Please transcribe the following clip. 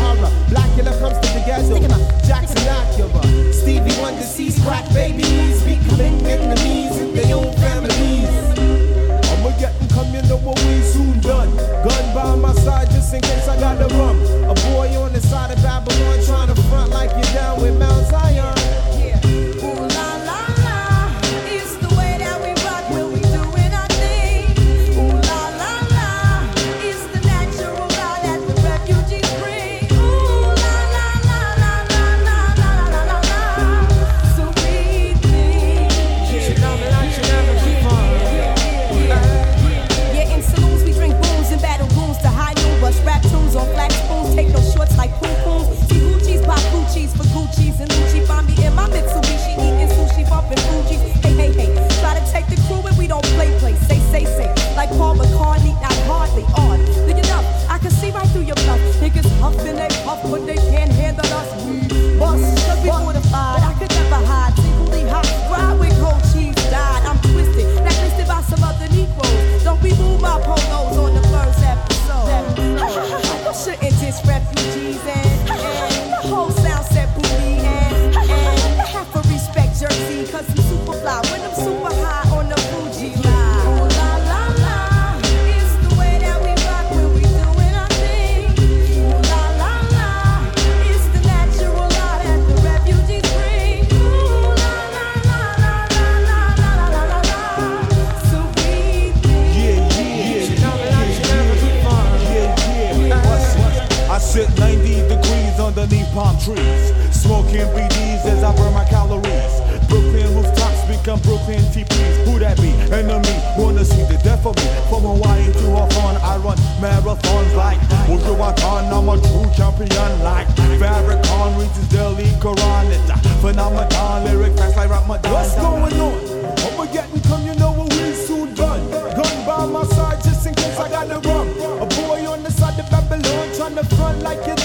horror. Blackula comes to the ghetto. Jackson Acura. Stevie Wonder sees crack babies becoming enemies in their own families. I'ma get and come, you know what we soon done. Gun by my side just in case I gotta run. A boy on the side of Babylon trying to front like you're down with Mount Zion. On flat spoons, take no shorts like poo-poos. See Gucci's, pop Gucci's for Gucci's and Gucci. Find me in my Mitsubishi, eating sushi, bumping Fuji. Hey, hey, hey, try to take the crew and we don't play. Say, like Paul McCartney, not hardly on. Look it up, I can see right through your bluff. Niggas huffing, they puff, but they can't handle us. We bust, cause we fortified. I could never hide, singly hot. Ride with cold cheese, died. I'm twisted, blacklisted by some other Negroes. Don't be moved by polos on the first episode. You shouldn't diss refugees and the whole sound set booty and half a respect Jersey, cause I'm super fly when I'm super high on the Fuji line. Ooh la la la, it's the way that we rock when we doing our thing. Ooh la la la, it's the natural law that the refugees bring. Ooh la la la la la la la la la la. So we think I sit 90 degrees underneath palm trees, smoking BDs as I burn my calories. Brooklyn rooftops become Brooklyn TPs. Who that be? Enemy, wanna see the death of me. From Hawaii to Hawthorne, I run marathons like Wujuwatan. I'm a true champion like Farrakhan reaches Delhi Quran. It's a phenomenon, lyric fast like Ramadan. What's going on? I'ma get and come, you know what we soon done. Gun by my side just in case I gotta run. A boy on the side of Babylon trying to front like you